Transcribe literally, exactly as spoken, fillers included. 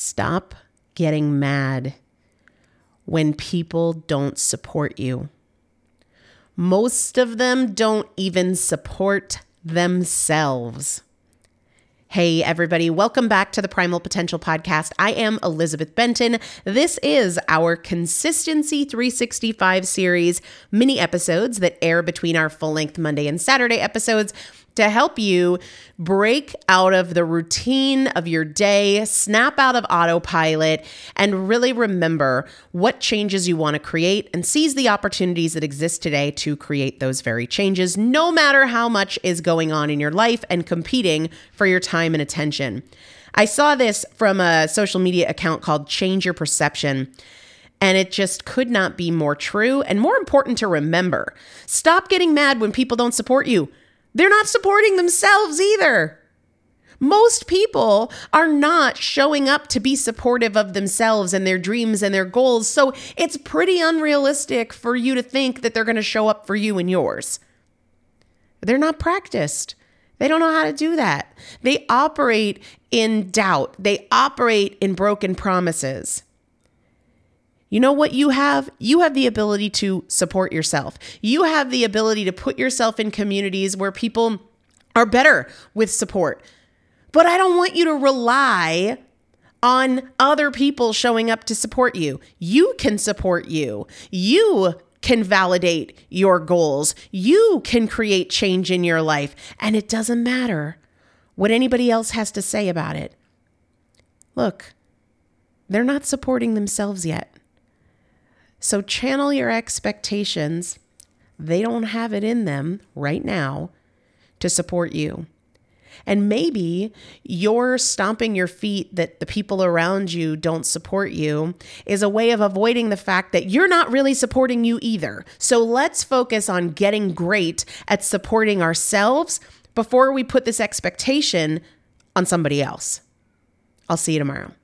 Stop getting mad when people don't support you. Most of them don't even support themselves. Hey, everybody. Welcome back to the Primal Potential Podcast. I am Elizabeth Benton. This is our Consistency three sixty-five series mini episodes that air between our full-length Monday and Saturday episodes to help you break out of the routine of your day, snap out of autopilot, and really remember what changes you want to create and seize the opportunities that exist today to create those very changes, no matter how much is going on in your life and competing for your time and attention. I saw this from a social media account called Change Your Perception, and it just could not be more true and more important to remember. Stop getting mad when people don't support you. They're not supporting themselves either. Most people are not showing up to be supportive of themselves and their dreams and their goals, so it's pretty unrealistic for you to think that they're going to show up for you and yours. They're not practiced. They don't know how to do that. They operate in doubt. They operate in broken promises. You know what you have? You have the ability to support yourself. You have the ability to put yourself in communities where people are better with support. But I don't want you to rely on other people showing up to support you. You can support you. You can validate your goals. You can create change in your life. And it doesn't matter what anybody else has to say about it. Look, they're not supporting themselves yet. So channel your expectations. They don't have it in them right now to support you. And maybe you're stomping your feet that the people around you don't support you is a way of avoiding the fact that you're not really supporting you either. So let's focus on getting great at supporting ourselves before we put this expectation on somebody else. I'll see you tomorrow.